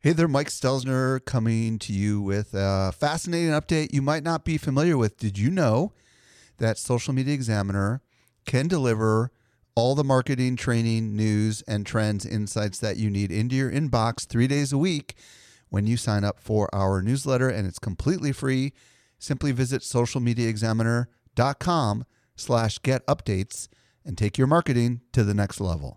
Hey there, Mike Stelzner coming to you with a fascinating update you might not be familiar with. Did you know that Social Media Examiner can deliver all the marketing, training, news, and trends insights that you need into your inbox 3 days a week when you sign up for our newsletter, and it's completely free. Simply visit socialmediaexaminer.com/get updates and take your marketing to the next level.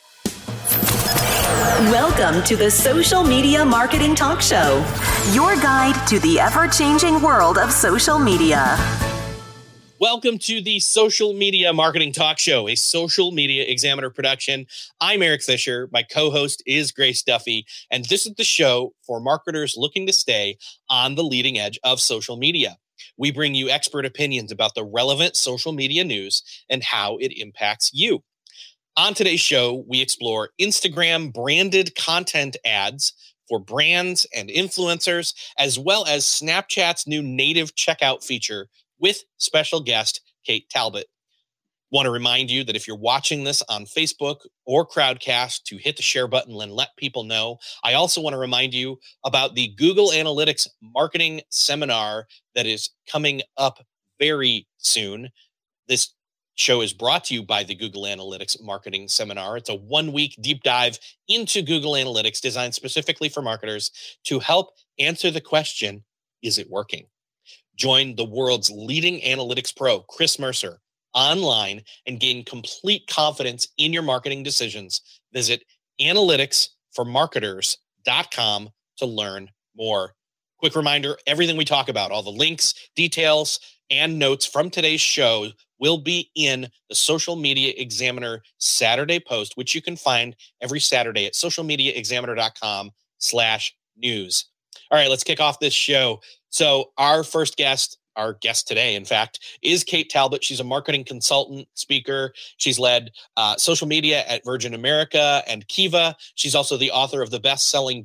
Welcome to the Social Media Marketing Talk Show, your guide to the ever-changing world of social media. Welcome to the Social Media Marketing Talk Show, a Social Media Examiner production. I'm Eric Fisher. My co-host is Grace Duffy, and this is the show for marketers looking to stay on the leading edge of social media. We bring you expert opinions about the relevant social media news and how it impacts you. On today's show, we explore Instagram branded content ads for brands and influencers, as well as Snapchat's new native checkout feature with special guest Kate Talbot. Want to remind you that if you're watching this on Facebook or Crowdcast, to hit the share button and let people know. I also want to remind you about the Google Analytics marketing seminar that is coming up very soon. This show is brought to you by the Google Analytics Marketing Seminar. It's a 1-week deep dive into Google Analytics designed specifically for marketers to help answer the question, is it working? Join the world's leading analytics pro, Chris Mercer, online and gain complete confidence in your marketing decisions. Visit analyticsformarketers.com to learn more. Quick reminder, everything we talk about, all the links, details, and notes from today's show will be in the Social Media Examiner Saturday post, which you can find every Saturday at socialmediaexaminer.com/news. All right, let's kick off this show. So our guest today, in fact, is Kate Talbot. She's a marketing consultant, speaker. She's led social media at Virgin America and Kiva. She's also the author of the best-selling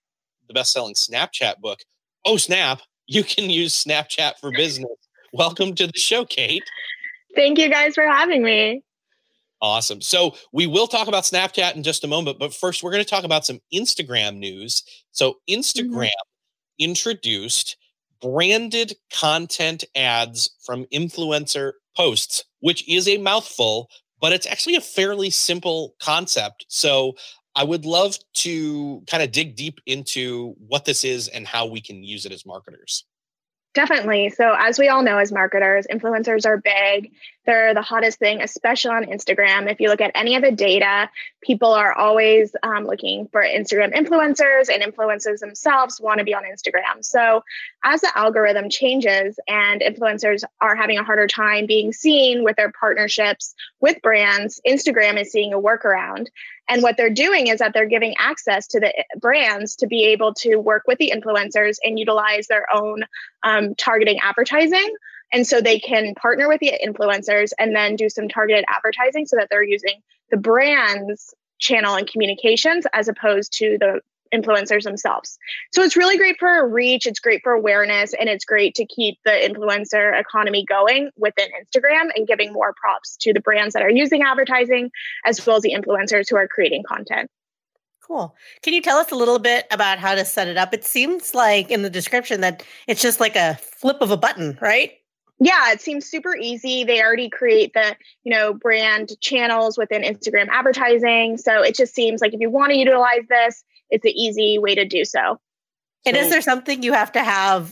Snapchat book, Oh Snap, You Can Use Snapchat for Business. Welcome to the show, Kate. Thank you guys for having me. Awesome. So we will talk about Snapchat in just a moment, but first we're going to talk about some Instagram news. So Instagram introduced branded content ads from influencer posts, which is a mouthful, but it's actually a fairly simple concept. So I would love to kind of dig deep into what this is and how we can use it as marketers. Definitely. So as we all know, as marketers, influencers are big. They're the hottest thing, especially on Instagram. If you look at any of the data, people are always looking for Instagram influencers, and influencers themselves want to be on Instagram. So as the algorithm changes and influencers are having a harder time being seen with their partnerships with brands, Instagram is seeing a workaround. And what they're doing is that they're giving access to the brands to be able to work with the influencers and utilize their own targeting advertising. And so they can partner with the influencers and then do some targeted advertising so that they're using the brand's channel and communications as opposed to the influencers themselves. So it's really great for reach, it's great for awareness, and it's great to keep the influencer economy going within Instagram and giving more props to the brands that are using advertising, as well as the influencers who are creating content. Cool. Can you tell us a little bit about how to set it up? It seems like in the description that it's just like a flip of a button, right? Yeah, it seems super easy. They already create the, brand channels within Instagram advertising. So it just seems like if you want to utilize this, it's an easy way to do so. And is there something you have to have,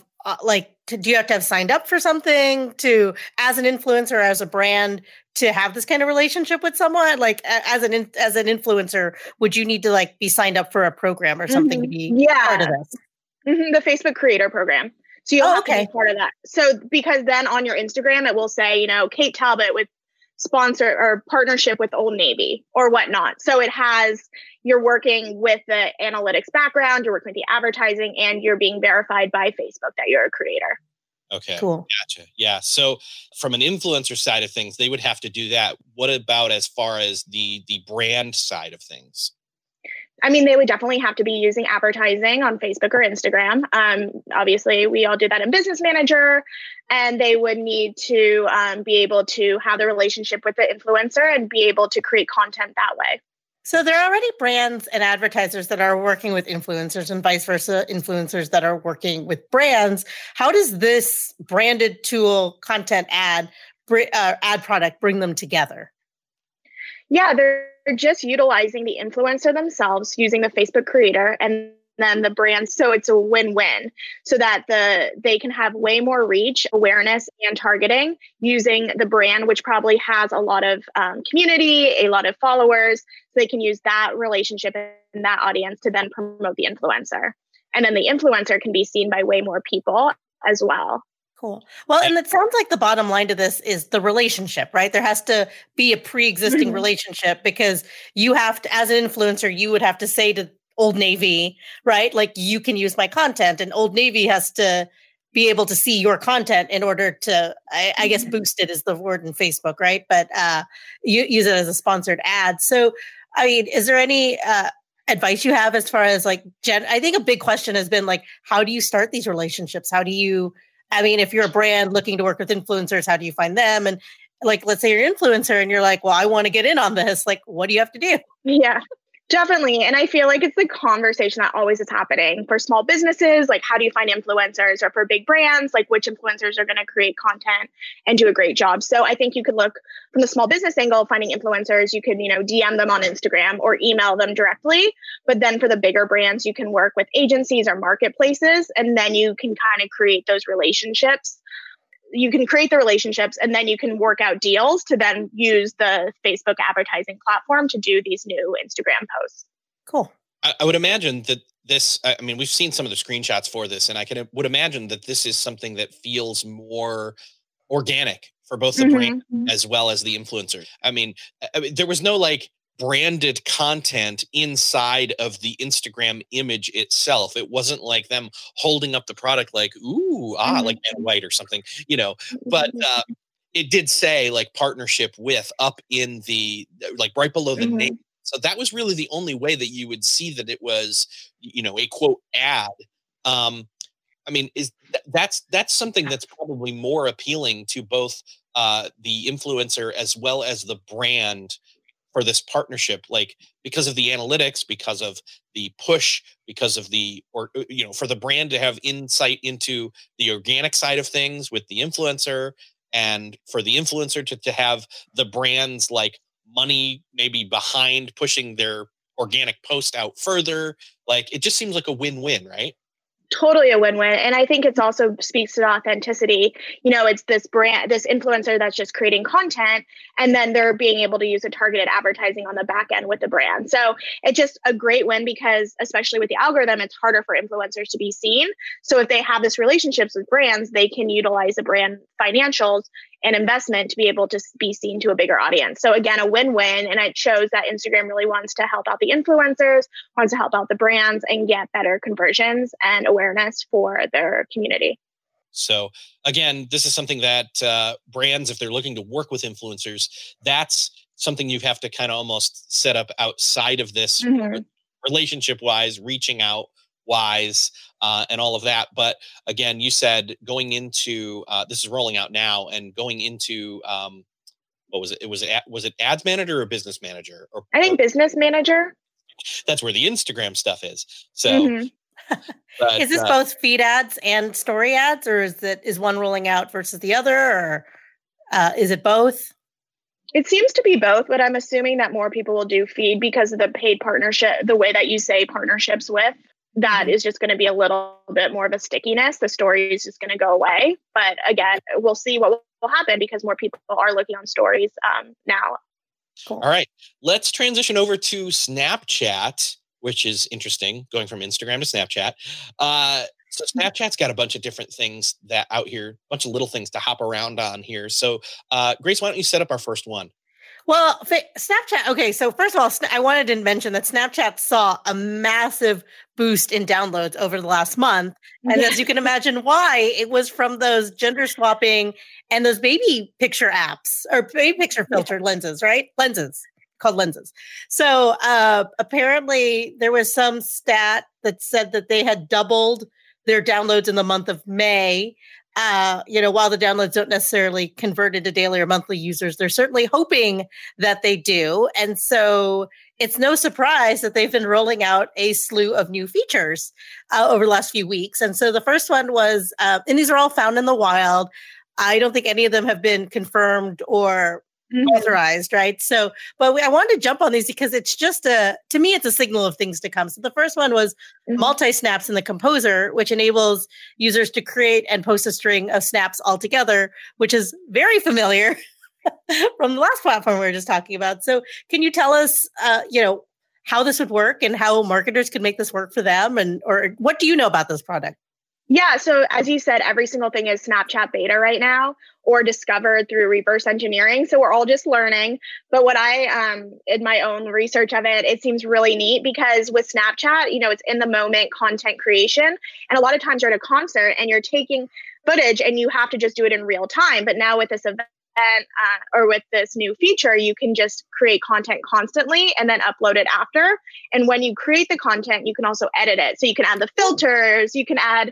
do you have to have signed up for something as an influencer, as a brand, to have this kind of relationship with someone? Like as an influencer, would you need to be signed up for a program or something to be part of this? The Facebook Creator Program. So you'll have to be part of that. So because then on your Instagram, it will say, Kate Talbot with sponsor or partnership with Old Navy or whatnot. So you're working with the analytics background, you're working with the advertising, and you're being verified by Facebook that you're a creator. Okay. Cool. Gotcha. Yeah. So from an influencer side of things, they would have to do that. What about as far as the brand side of things? I mean, they would definitely have to be using advertising on Facebook or Instagram. Obviously, we all do that in Business Manager, and they would need to be able to have the relationship with the influencer and be able to create content that way. So there are already brands and advertisers that are working with influencers and vice versa, influencers that are working with brands. How does this branded tool, content ad product bring them together? Yeah, they're just utilizing the influencer themselves using the Facebook creator and then the brand. So it's a win-win so that they can have way more reach, awareness, and targeting using the brand, which probably has a lot of community, a lot of followers. So they can use that relationship and that audience to then promote the influencer. And then the influencer can be seen by way more people as well. Cool. Well, and it sounds like the bottom line to this is the relationship, right? There has to be a pre-existing relationship because you have to, as an influencer, you would have to say to Old Navy, right? Like, you can use my content, and Old Navy has to be able to see your content in order to, I guess, boost it is the word in Facebook, right? But you use it as a sponsored ad. So, I mean, is there any advice you have as far as like, I think a big question has been like, how do you start these relationships? How do you, I mean, if you're a brand looking to work with influencers, how do you find them? And like, let's say you're an influencer and you're like, well, I want to get in on this. Like, what do you have to do? Yeah. Definitely. And I feel like it's the conversation that always is happening for small businesses. Like, how do you find influencers? Or for big brands, like which influencers are going to create content and do a great job? So I think you could look from the small business angle, finding influencers. You could, DM them on Instagram or email them directly. But then for the bigger brands, you can work with agencies or marketplaces, and then you can kind of create those relationships. You can create the relationships, and then you can work out deals to then use the Facebook advertising platform to do these new Instagram posts. Cool. I would imagine that this, I mean, we've seen some of the screenshots for this, and would imagine that this is something that feels more organic for both the brand as well as the influencer. I mean, there was no like branded content inside of the Instagram image itself. It wasn't like them holding up the product like, like Anna White or something, but it did say like partnership with up in the, like right below the name. So that was really the only way that you would see that it was, a quote ad. I mean, that's something that's probably more appealing to both the influencer as well as the brand for this partnership, like because of the analytics, because of the push, because of for the brand to have insight into the organic side of things with the influencer, and for the influencer to have the brand's like money maybe behind pushing their organic post out further. Like, it just seems like a win-win, right? Totally a win-win. And I think it's also speaks to the authenticity. It's this brand, this influencer that's just creating content, and then they're being able to use a targeted advertising on the back end with the brand. So it's just a great win because, especially with the algorithm, it's harder for influencers to be seen. So if they have this relationships with brands, they can utilize the brand financials and investment to be able to be seen to a bigger audience. So again, a win-win. And it shows that Instagram really wants to help out the influencers, wants to help out the brands, and get better conversions and awareness for their community. So again, this is something that brands, if they're looking to work with influencers, that's something you have to kind of almost set up outside of this relationship-wise, reaching out wise, and all of that. But again, you said going into this is rolling out now, and going into what was it? Was it ads manager or business manager? I think business manager. That's where the Instagram stuff is. So, but, is this both feed ads and story ads, or is one rolling out versus the other, or is it both? It seems to be both, but I'm assuming that more people will do feed because of the paid partnership, the way that you say partnerships with. That is just going to be a little bit more of a stickiness. The story is just going to go away. But again, we'll see what will happen because more people are looking on stories now. Cool. All right. Let's transition over to Snapchat, which is interesting, going from Instagram to Snapchat. So Snapchat's got a bunch of different things that out here, a bunch of little things to hop around on here. So Grace, why don't you set up our first one? Well, Snapchat. Okay, so first of all, I wanted to mention that Snapchat saw a massive boost in downloads over the last month. And as you can imagine why, it was from those gender swapping and those baby picture apps or baby picture filter lenses, right? Lenses, called lenses. So apparently there was some stat that said that they had doubled their downloads in the month of May. While the downloads don't necessarily convert into daily or monthly users, they're certainly hoping that they do. And so it's no surprise that they've been rolling out a slew of new features over the last few weeks. And so the first one was, and these are all found in the wild. I don't think any of them have been confirmed or authorized, right? So, but I wanted to jump on these because it's just to me, it's a signal of things to come. So the first one was multi-snaps in the Composer, which enables users to create and post a string of snaps all together, which is very familiar from the last platform we were just talking about. So can you tell us, how this would work and how marketers could make this work for them? Or what do you know about this product? Yeah. So as you said, every single thing is Snapchat beta right now or discovered through reverse engineering. So we're all just learning. But what I, in my own research of it, it seems really neat because with Snapchat, it's in the moment content creation. And a lot of times you're at a concert and you're taking footage and you have to just do it in real time. But now with this event, or with this new feature, you can just create content constantly and then upload it after. And when you create the content, you can also edit it. So you can add the filters, you can add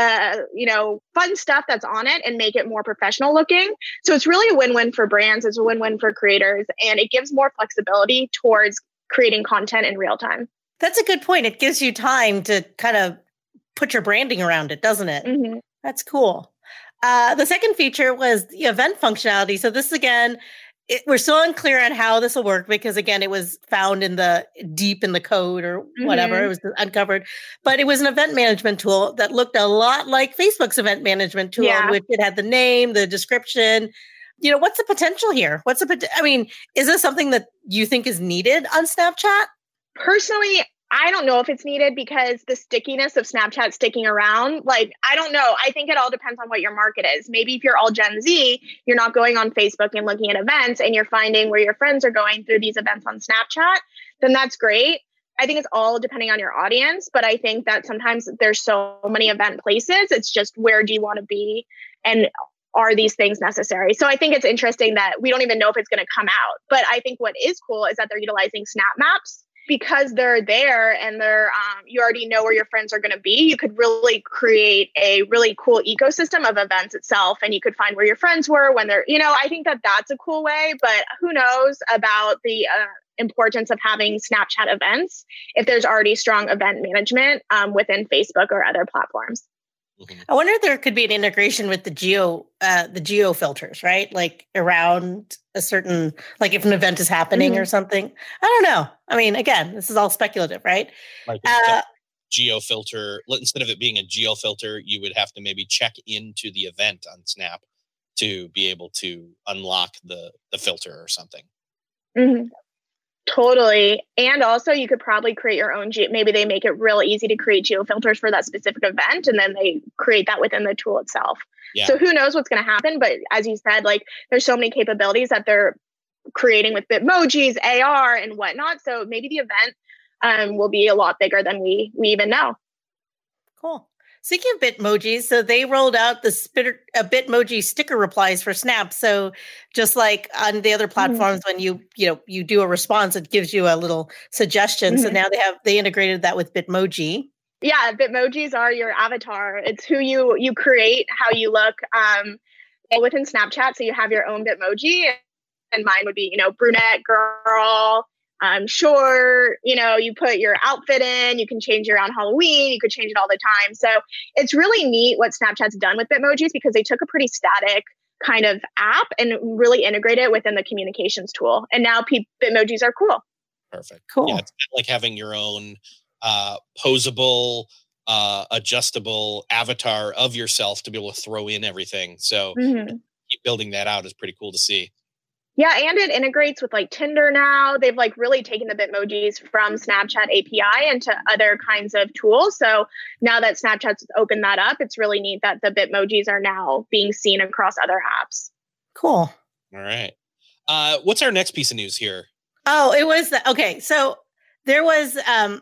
the, fun stuff that's on it and make it more professional looking. So it's really a win-win for brands. It's a win-win for creators. And it gives more flexibility towards creating content in real time. That's a good point. It gives you time to kind of put your branding around it, doesn't it? Mm-hmm. That's cool. The second feature was the event functionality. So this, again, we're still unclear on how this will work because, again, it was found deep in the code or whatever. It was uncovered. But it was an event management tool that looked a lot like Facebook's event management tool, in which it had the name, the description. What's the potential here? Is this something that you think is needed on Snapchat? Personally, I don't know if it's needed because the stickiness of Snapchat sticking around, I don't know. I think it all depends on what your market is. Maybe if you're all Gen Z, you're not going on Facebook and looking at events and you're finding where your friends are going through these events on Snapchat, then that's great. I think it's all depending on your audience, but I think that sometimes there's so many event places. It's just where do you want to be and are these things necessary? So I think it's interesting that we don't even know if it's going to come out. But I think what is cool is that they're utilizing Snap Maps. Because they're there and you already know where your friends are going to be, you could really create a really cool ecosystem of events itself. And you could find where your friends were when they're, I think that that's a cool way, but who knows about the importance of having Snapchat events if there's already strong event management within Facebook or other platforms. Mm-hmm. I wonder if there could be an integration with the geo filters, right? Like around a certain, like if an event is happening or something. I don't know. Again, this is all speculative, right? Like geo filter, instead of it being a geo filter, you would have to maybe check into the event on Snap to be able to unlock the filter or something. Mm-hmm. Totally. And also you could probably create your own maybe they make it real easy to create geo filters for that specific event. And then they create that within the tool itself. Yeah. So who knows what's going to happen. But as you said, there's so many capabilities that they're creating with Bitmojis, AR and whatnot. So maybe the event will be a lot bigger than we even know. Cool. Speaking of Bitmojis, so they rolled out the Bitmoji sticker replies for Snap. So just like on the other platforms, when you do a response, it gives you a little suggestion. So now they integrated that with Bitmoji. Yeah, Bitmojis are your avatar. It's who you create, how you look within Snapchat. So you have your own Bitmoji, and mine would be brunette girl. Short, you put your outfit in, you can change it around Halloween, you could change it all the time. So it's really neat what Snapchat's done with Bitmojis because they took a pretty static kind of app and really integrated it within the communications tool. And now Bitmojis are cool. Perfect. Cool. Yeah, it's like having your own posable, adjustable avatar of yourself to be able to throw in everything. So keep building that out is pretty cool to see. Yeah, and it integrates with Tinder now. They've really taken the Bitmojis from Snapchat API into other kinds of tools. So now that Snapchat's opened that up, it's really neat that the Bitmojis are now being seen across other apps. Cool. All right. What's our next piece of news here? Oh, it was okay. So there was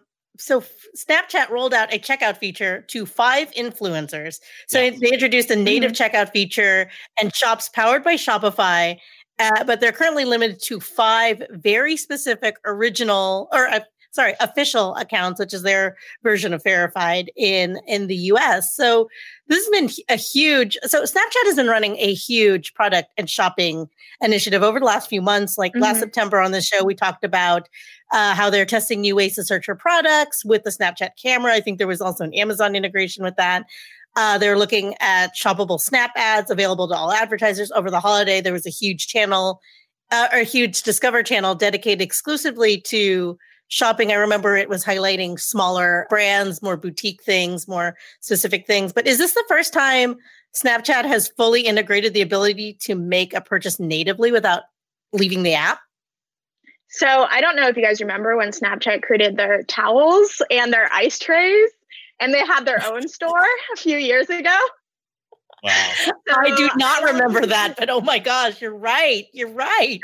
Snapchat rolled out a checkout feature to 5 influencers. So they introduced a native checkout feature and shops powered by Shopify. But they're currently limited to 5 very specific original or official accounts, which is their version of verified in the US. So this has been a huge, so Snapchat has been running a huge product and shopping initiative over the last few months. Like last September on the show, we talked about how they're testing new ways to search for products with the Snapchat camera. I think there was also an Amazon integration with that. They're looking at shoppable Snap ads available to all advertisers. Over the holiday, there was a huge channel, a huge Discover channel dedicated exclusively to shopping. I remember it was highlighting smaller brands, more boutique things, more specific things. But is this the first time Snapchat has fully integrated the ability to make a purchase natively without leaving the app? So I don't know if you guys remember when Snapchat created their towels and their ice trays, and they had their own store a few years ago. Wow. So, I do not remember that, but oh my gosh, you're right. You're right.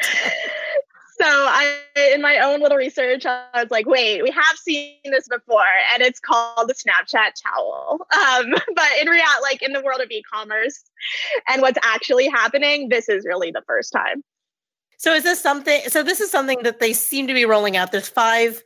So in my own little research, I was like, wait, we have seen this before, and it's called the Snapchat towel. But in reality, like in the world of e-commerce and what's actually happening, this is really the first time. So is this something, so this is something that they seem to be rolling out. There's 5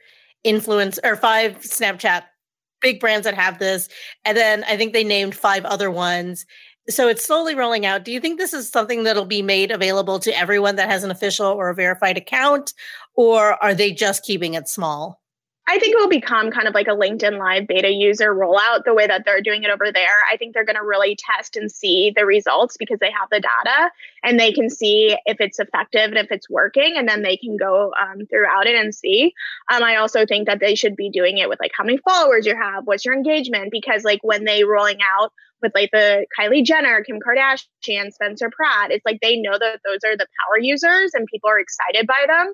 Snapchat big brands that have this. And then I think they named 5 other ones. So it's slowly rolling out. Do you think this is something that'll be made available to everyone that has an official or a verified account, or are they just keeping it small? I think it will become kind of like a LinkedIn Live beta user rollout, the way that they're doing it over there. I think they're going to really test and see the results because they have the data and they can see if it's effective and if it's working, and then they can go throughout it and see. I also think that they should be doing it with like how many followers you have, what's your engagement, because like when they rolling out with like the Kylie Jenner, Kim Kardashian, Spencer Pratt, it's like they know that those are the power users and people are excited by them.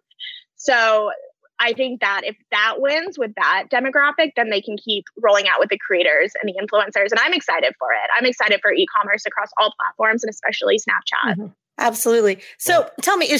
So I think that if that wins with that demographic, then they can keep rolling out with the creators and the influencers. And I'm excited for it. I'm excited for e-commerce across all platforms and especially Snapchat. Mm-hmm. Absolutely. So tell me,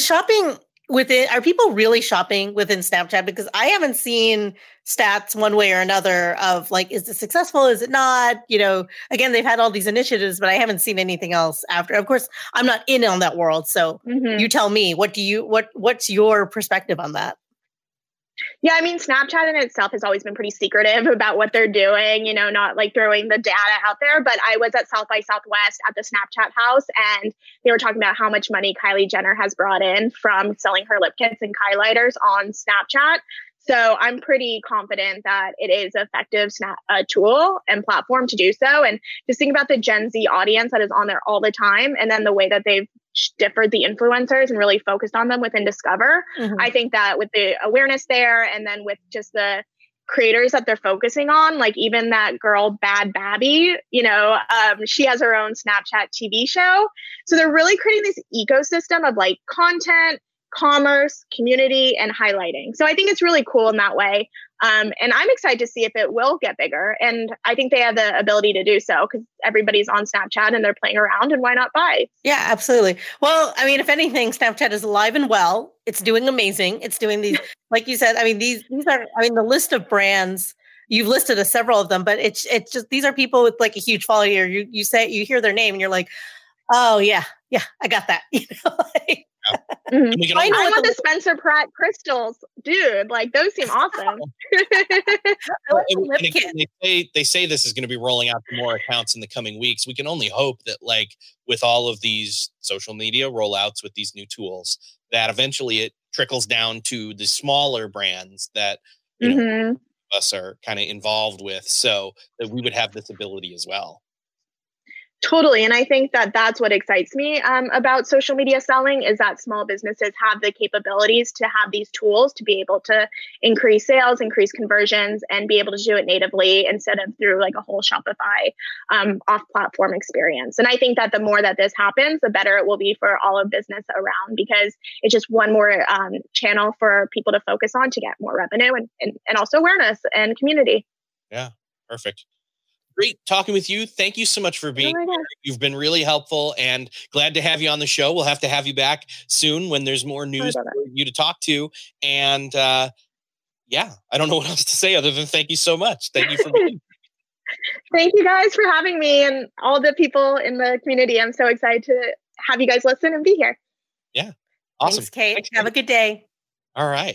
are people really shopping within Snapchat? Because I haven't seen stats one way or another of like, is this successful? Is it not? You know, again, they've had all these initiatives, but I haven't seen anything else after. Of course, I'm not in on that world. So you tell me, what's your perspective on that? Yeah, I mean, Snapchat in itself has always been pretty secretive about what they're doing, you know, not like throwing the data out there. But I was at South by Southwest at the Snapchat house, and they were talking about how much money Kylie Jenner has brought in from selling her lip kits and highlighters on Snapchat. So I'm pretty confident that it is an effective tool and platform to do so. And just think about the Gen Z audience that is on there all the time, and then the way that they've differed the influencers and really focused on them within Discover. I think that with the awareness there, and then with just the creators that they're focusing on, like even that girl Bad Babby, you know, she has her own Snapchat TV show. So they're really creating this ecosystem of like content, commerce, community, and highlighting. So I think it's really cool in that way. And I'm excited to see if it will get bigger. And I think they have the ability to do so because everybody's on Snapchat and they're playing around, and why not buy? Yeah, absolutely. Well, I mean, if anything, Snapchat is alive and well. It's doing amazing. It's doing these, like you said, I mean, these are, I mean, the list of brands, you've listed several of them, but it's just, these are people with like a huge following. You hear their name and you're like, oh yeah, I got that. You know, like, I want the Spencer Pratt crystals, dude. Like those seem awesome. They say this is going to be rolling out to more accounts in the coming weeks. We can only hope that, like with all of these social media rollouts with these new tools, that eventually it trickles down to the smaller brands that you know us are kind of involved with, so that we would have this ability as well. Totally. And I think that that's what excites me about social media selling, is that small businesses have the capabilities to have these tools to be able to increase sales, increase conversions, and be able to do it natively instead of through like a whole Shopify off-platform experience. And I think that the more that this happens, the better it will be for all of business around, because it's just one more channel for people to focus on to get more revenue and also awareness and community. Yeah, perfect. Great talking with you. Thank you so much for being here. You've been really helpful, and glad to have you on the show. We'll have to have you back soon when there's more news for you to talk to. And yeah, I don't know what else to say other than thank you so much. Thank you for being here. Thank you guys for having me and all the people in the community. I'm so excited to have you guys listen and be here. Yeah. Awesome. Thanks, Kate. Have a good day. All right.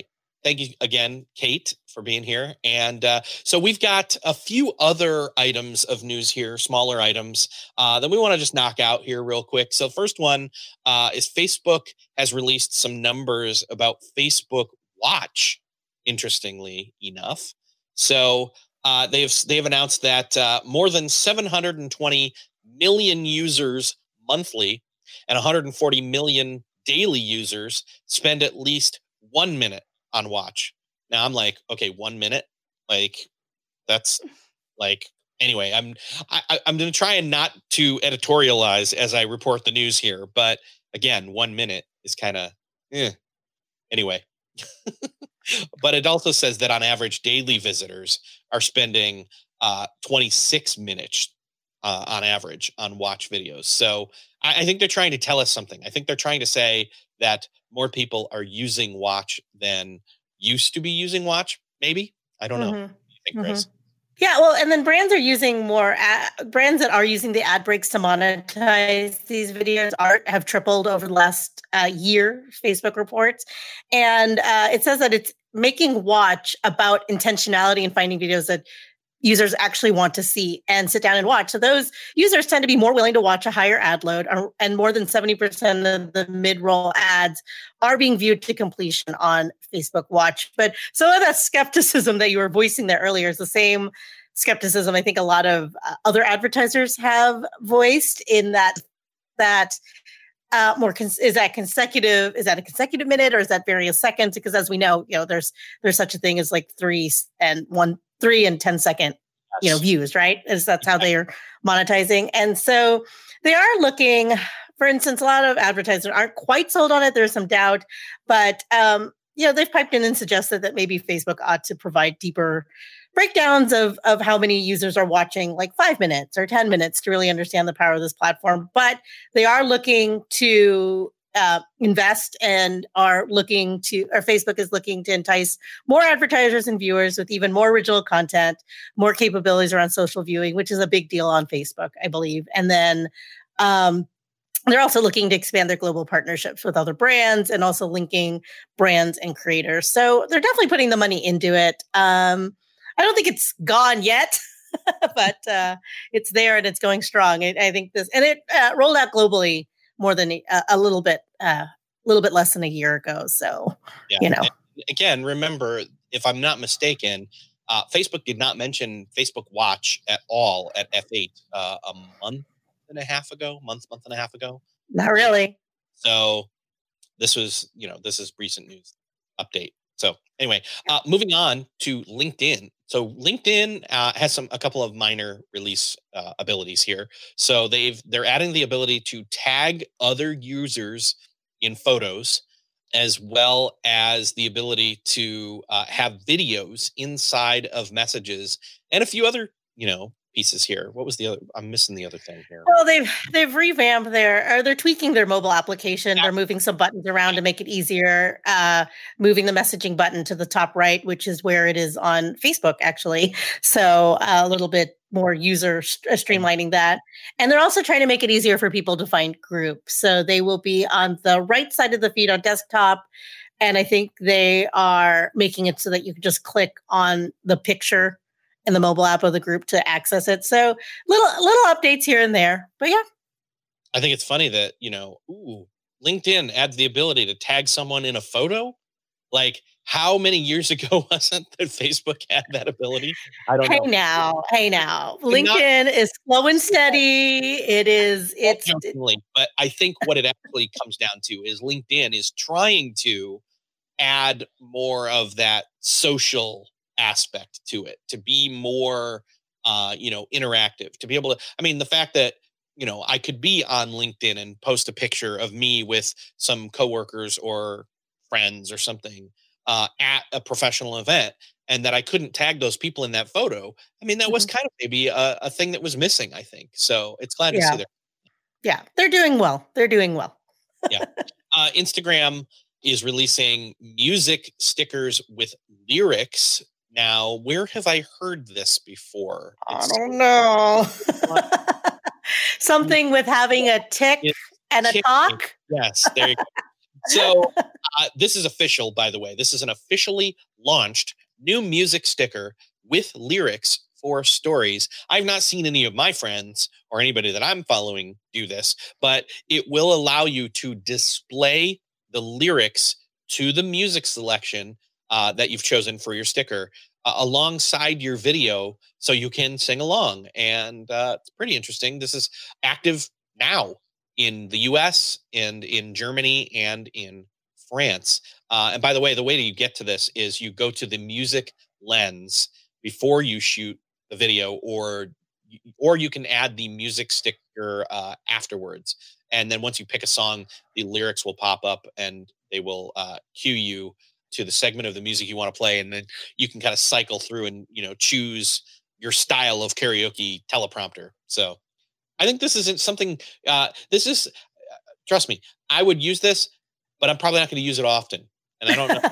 thank you again, Kate, for being here. And so we've got a few other items of news here, smaller items that we want to just knock out here real quick. So first one is Facebook has released some numbers about Facebook Watch, interestingly enough. So they have announced that more than 720 million users monthly and 140 million daily users spend at least 1 minute on Watch. Now I'm like, okay, 1 minute, like that's like, anyway, I'm going to try and not to editorialize as I report the news here, but again, 1 minute is kind of anyway. But it also says that on average, daily visitors are spending 26 minutes on average on Watch videos. So I think they're trying to tell us something. I think they're trying to say that more people are using Watch than used to be using Watch. Maybe. I don't know. What do you think, Grace? Yeah, well, and then brands are using more brands that are using the ad breaks to monetize these videos have tripled over the last year, Facebook reports. And it says that it's making Watch about intentionality and finding videos that users actually want to see and sit down and watch. So those users tend to be more willing to watch a higher ad load, and more than 70% of the mid-roll ads are being viewed to completion on Facebook Watch. But some of that skepticism that you were voicing there earlier is the same skepticism I think a lot of other advertisers have voiced, in that is that consecutive? Is that a consecutive minute, or is that various seconds? Because as we know, there's such a thing as like 3 and 10 second, views, right? That's how they are monetizing. And so they are looking, for instance, a lot of advertisers aren't quite sold on it. There's some doubt, but they've piped in and suggested that maybe Facebook ought to provide deeper breakdowns of how many users are watching, like 5 minutes or 10 minutes, to really understand the power of this platform. But they are looking to invest and Facebook is looking to entice more advertisers and viewers with even more original content, more capabilities around social viewing, which is a big deal on Facebook, I believe. And then they're also looking to expand their global partnerships with other brands and also linking brands and creators. So they're definitely putting the money into it. I don't think it's gone yet, but it's there and it's going strong. I think this, and it rolled out globally more than a little bit less than a year ago. So, And again, remember, if I'm not mistaken, Facebook did not mention Facebook Watch at all at F8 a month and a half ago. Not really. So this was, this is recent news update. So anyway, moving on to LinkedIn. So LinkedIn has a couple of minor release abilities here. So they're adding the ability to tag other users in photos, as well as the ability to have videos inside of messages, and a few other pieces here. What was the other? I'm missing the other thing here. Well, they've revamped they're tweaking their mobile application. Yeah. They're moving some buttons around to make it easier, moving the messaging button to the top right, which is where it is on Facebook, actually. So a little bit more user streamlining that. And they're also trying to make it easier for people to find groups. So they will be on the right side of the feed on desktop. And I think they are making it so that you can just click on the picture in the mobile app of the group to access it. So little updates here and there, but yeah. I think it's funny that, LinkedIn adds the ability to tag someone in a photo. Like, how many years ago was it that Facebook had that ability? I don't know. Hey now. LinkedIn is slow and steady. It's but I think what it actually comes down to is LinkedIn is trying to add more of that social aspect to it, to be more interactive, to be able to, the fact that I could be on LinkedIn and post a picture of me with some coworkers or friends or something at a professional event, and that I couldn't tag those people in that photo. That was kind of maybe a thing that was missing, I think. So it's glad to see that. Yeah, they're doing well. Yeah. Instagram is releasing music stickers with lyrics. Now, where have I heard this before? I don't know. Something with having a tick and a talk. Yes, there you go. So this is official, by the way. This is an officially launched new music sticker with lyrics for stories. I've not seen any of my friends or anybody that I'm following do this, but it will allow you to display the lyrics to the music selection that you've chosen for your sticker alongside your video so you can sing along. And it's pretty interesting. This is active now in the US and in Germany and in France. And by the way that you get to this is you go to the music lens before you shoot the video, or you can add the music sticker afterwards. And then once you pick a song, the lyrics will pop up and they will cue you to the segment of the music you want to play. And then you can kind of cycle through and, choose your style of karaoke teleprompter. So I think this isn't something, trust me, I would use this, but I'm probably not going to use it often. And I don't know.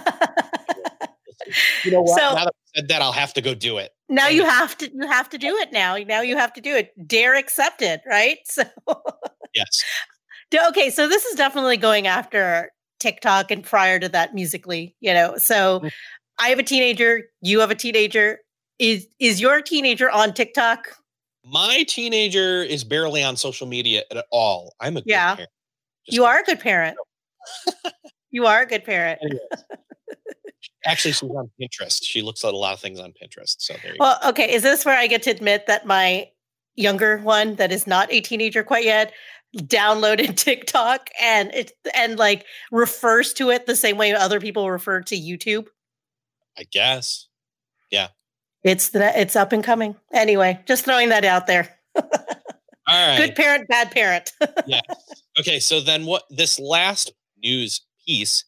You know what? So, now that I said that, I'll have to go do it. Now you have to do it now. Now you have to do it. Dare accept it, right? So yes. Okay, so this is definitely going after TikTok and prior to that Musical.ly, So I have a teenager, you have a teenager. Is your teenager on TikTok? My teenager is barely on social media at all. I'm a good parent. You are a good parent. You are a good parent. Actually, she's on Pinterest. She looks at a lot of things on Pinterest. So there you go. Okay. Is this where I get to admit that my younger one that is not a teenager quite yet downloaded TikTok and refers to it the same way other people refer to YouTube? I guess. Yeah. It's up and coming. Anyway, just throwing that out there. All right. Good parent, bad parent. Yeah. Okay. So then this last news piece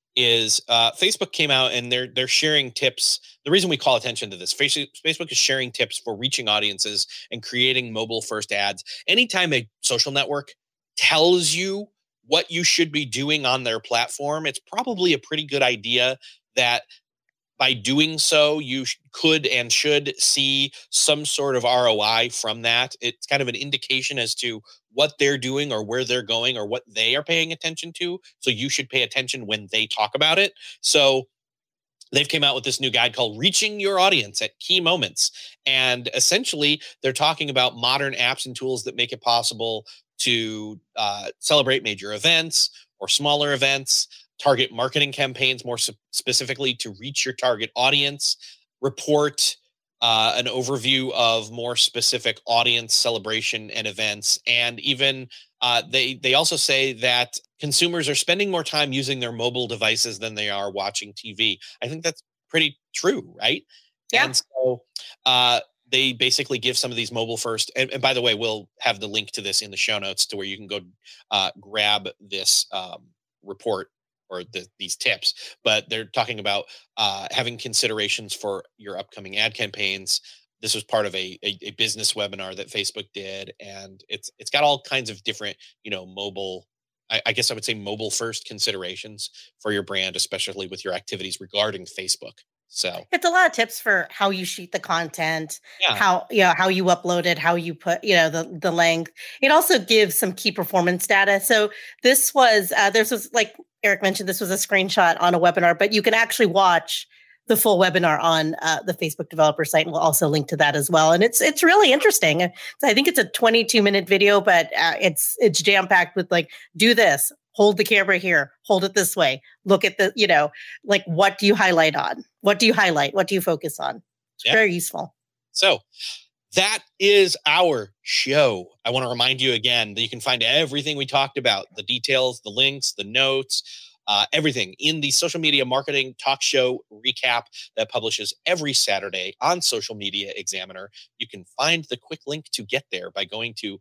is Facebook came out and they're sharing tips. The reason we call attention to this, Facebook is sharing tips for reaching audiences and creating mobile first ads. Anytime a social network tells you what you should be doing on their platform, it's probably a pretty good idea that by doing so, you could and should see some sort of ROI from that. It's kind of an indication as to what they're doing or where they're going or what they are paying attention to. So you should pay attention when they talk about it. So they've came out with this new guide called Reaching Your Audience at Key Moments. And essentially, they're talking about modern apps and tools that make it possible to celebrate major events or smaller events, target marketing campaigns more specifically to reach your target audience, report an overview of more specific audience celebration and events. And even they also say that consumers are spending more time using their mobile devices than they are watching TV. I think that's pretty true, right? Yeah. And so they basically give some of these mobile first. And by the way, we'll have the link to this in the show notes to where you can go grab this report or these tips, but they're talking about having considerations for your upcoming ad campaigns. This was part of a business webinar that Facebook did, and it's got all kinds of different, mobile, I guess I would say mobile first considerations for your brand, especially with your activities regarding Facebook. So it's a lot of tips for how you shoot the content, yeah. how you upload it, how you put, the length. It also gives some key performance data. So this was, like Eric mentioned, this was a screenshot on a webinar, but you can actually watch the full webinar on the Facebook developer site, and we'll also link to that as well. And it's really interesting. I think it's a 22-minute video, but it's jam-packed with do this, hold the camera here, hold it this way, look at the, what do you highlight on? What do you highlight? What do you focus on? It's very useful. So that is our show. I want to remind you again that you can find everything we talked about, the details, the links, the notes, everything in the Social Media Marketing Talk Show recap that publishes every Saturday on Social Media Examiner. You can find the quick link to get there by going to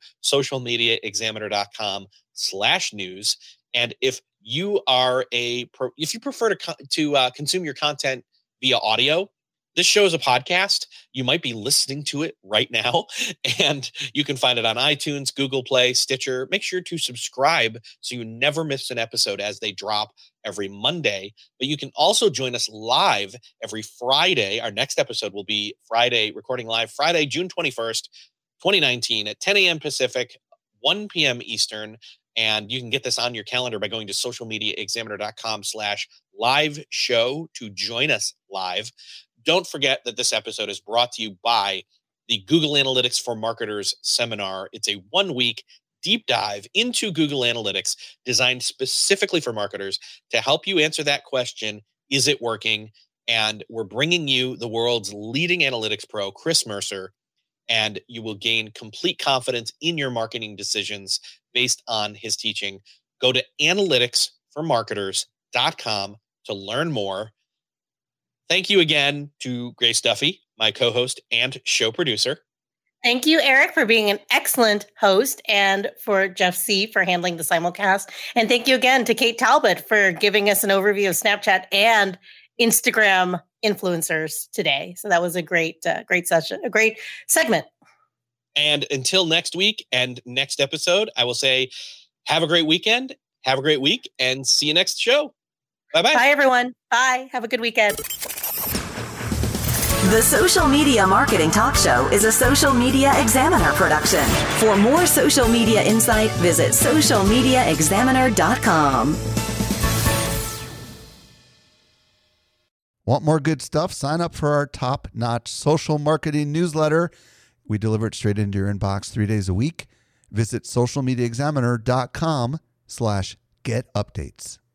socialmediaexaminer.com/news. And if you are if you prefer to consume your content via audio, this show is a podcast. You might be listening to it right now, and you can find it on iTunes, Google Play, Stitcher. Make sure to subscribe so you never miss an episode as they drop every Monday. But you can also join us live every Friday. Our next episode will be recording live Friday, June 21st, 2019 at 10 a.m. Pacific, 1 p.m. Eastern. And you can get this on your calendar by going to socialmediaexaminer.com/live show to join us live. Don't forget that this episode is brought to you by the Google Analytics for Marketers seminar. It's a 1-week deep dive into Google Analytics designed specifically for marketers to help you answer that question, is it working? And we're bringing you the world's leading analytics pro, Chris Mercer, and you will gain complete confidence in your marketing decisions based on his teaching. Go to analyticsformarketers.com to learn more. Thank you again to Grace Duffy, my co-host and show producer. Thank you, Eric, for being an excellent host, and for Jeff C. for handling the simulcast. And thank you again to Kate Talbot for giving us an overview of Snapchat and Instagram influencers today. So that was a great session, a great segment. And until next week and next episode, I will say, have a great weekend, have a great week, and see you next show. Bye-bye. Bye, everyone. Bye. Have a good weekend. The Social Media Marketing Talk Show is a Social Media Examiner production. For more social media insight, visit socialmediaexaminer.com. Want more good stuff? Sign up for our top-notch social marketing newsletter. We deliver it straight into your inbox 3 days a week. Visit socialmediaexaminer.com/get updates.